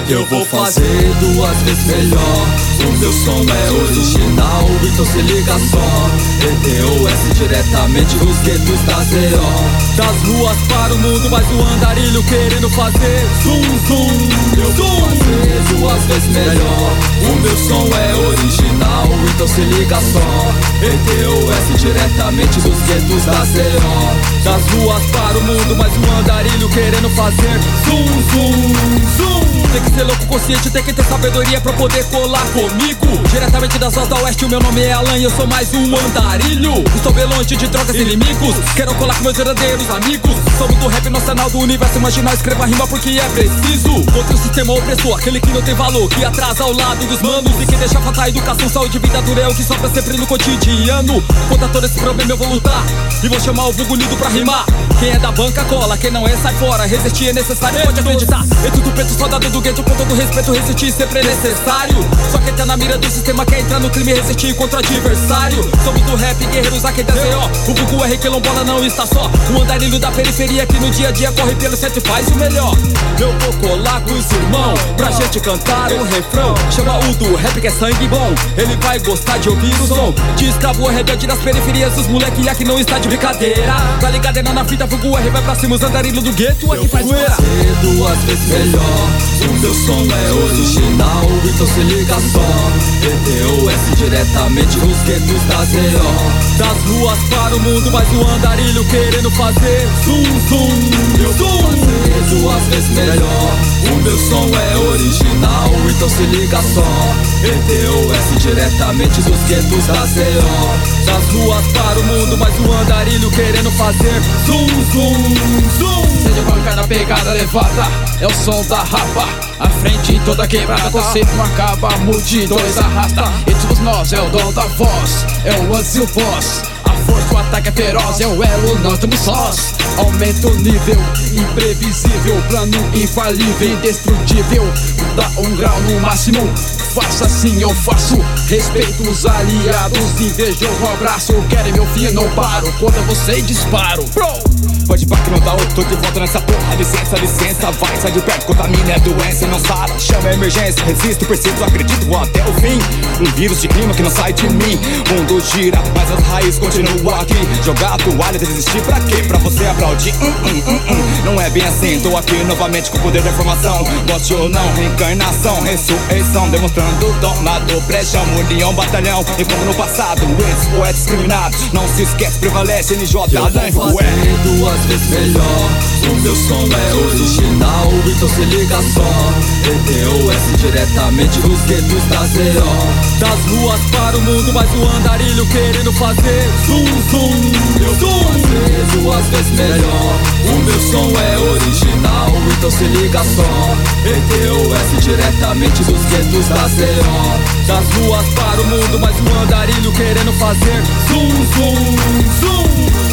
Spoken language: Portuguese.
Eu vou fazer 2 vezes melhor. O meu som é original, então se liga só. ETOS diretamente dos guetos da ZO. Das ruas para o mundo, mais um andarilho querendo fazer zum zum. Eu vou fazer 2 vezes melhor. O meu som é original, então se liga só. ETOS diretamente dos guetos da ZO. Das ruas para o mundo, mais um andarilho querendo fazer zum zum zum. Tem que ser louco consciente, tem que ter sabedoria pra poder colar comigo. Diretamente das ruas da oeste, o meu nome é Alan e eu sou mais um andarilho. Estou bem longe de drogas e inimigos, quero colar com meus verdadeiros amigos. Somos do rap nacional, do universo imaginal. Escreva rima porque é preciso. Contra o sistema opressor, aquele que não tem valor, que atrasa ao lado dos manos e que deixa faltar educação, saúde e vida dura. É o que sobra sempre no cotidiano. Contra todo esse problema eu vou lutar e vou chamar o vulgo lido pra rimar. Quem é da banca cola, quem não é sai fora. Resistir é necessário, pode acreditar. Eu tudo preto, soldado do gueto, com todo respeito, resistir sempre é necessário. Só quem tá na mira do sistema quer entrar no crime e resistir contra o adversário. Somos do rap, guerreiros aqui da ZO. O vulgo R quilombola não está só. O andarilho da periferia que no dia a dia corre pelo centro e faz o melhor. Eu vou colar com os irmãos pra gente cantar o refrão. Chama o do rap que é sangue bom, ele vai gostar de ouvir o som de escravo rebelde das periferias. Os moleque aqui não está de brincadeira. Tá ligado, na fita, vulgo R vai pra cima. Os andarilhos do gueto aqui faz zoeira. Eu vou fazer 2 vezes melhor. O meu som é original, então se liga só. ETOS diretamente dos guetos da ZO. Das ruas para o mundo, mais um andarilho querendo fazer zum zum. Eu vou fazer 2 vezes melhor. O meu som é original, então se liga só. ETOS diretamente dos guetos da ZO. Das ruas para o mundo, mais um andarilho querendo fazer zum zum zum. Seja bancar na pegada levada, é o som da rapa. A frente toda quebrada, conceito não acaba, multidões arrasta. E todos nós é o dono da voz, é o antes e o boss. A força, o ataque é feroz, é o elo, nós estamos sós. Aumenta o nível, imprevisível, plano infalível, indestrutível. Dá 1 grau no máximo, faça assim eu faço. Respeito os aliados, invejoso abraço. Querem meu fim, não paro, contra você e disparo. Pode pá que não dá outro, tô de volta nessa porra. Licença, licença, vai, sai de perto, contamina, é doença, não sara. Chama a emergência, resisto, persisto, acredito até o fim. Um vírus de clima que não sai de mim. O mundo gira, mas as raízes continuam aqui. Jogar a toalha, desistir pra quê? Pra você aplaudir, Não é bem assim, tô aqui novamente com o poder da informação. Goste ou não, reencarnação, ressurreição, demonstrando o dom lá do pré-chão. União, batalhão, enquanto no passado, esses poetas discriminados. Não se esquece, prevalece, NJ, Alan, eu vou fazer 2 vezes melhor. O meu som é original, então se liga só. ETOS diretamente dos guetos da ZO. Das ruas para o mundo, mais um andarilho querendo fazer zum zum. Eu vou fazer 2 vezes melhor. O meu som é original, então se liga só. ETOS diretamente dos guetos da ZO. Das ruas para o mundo, mais um andarilho querendo fazer zum zum zum.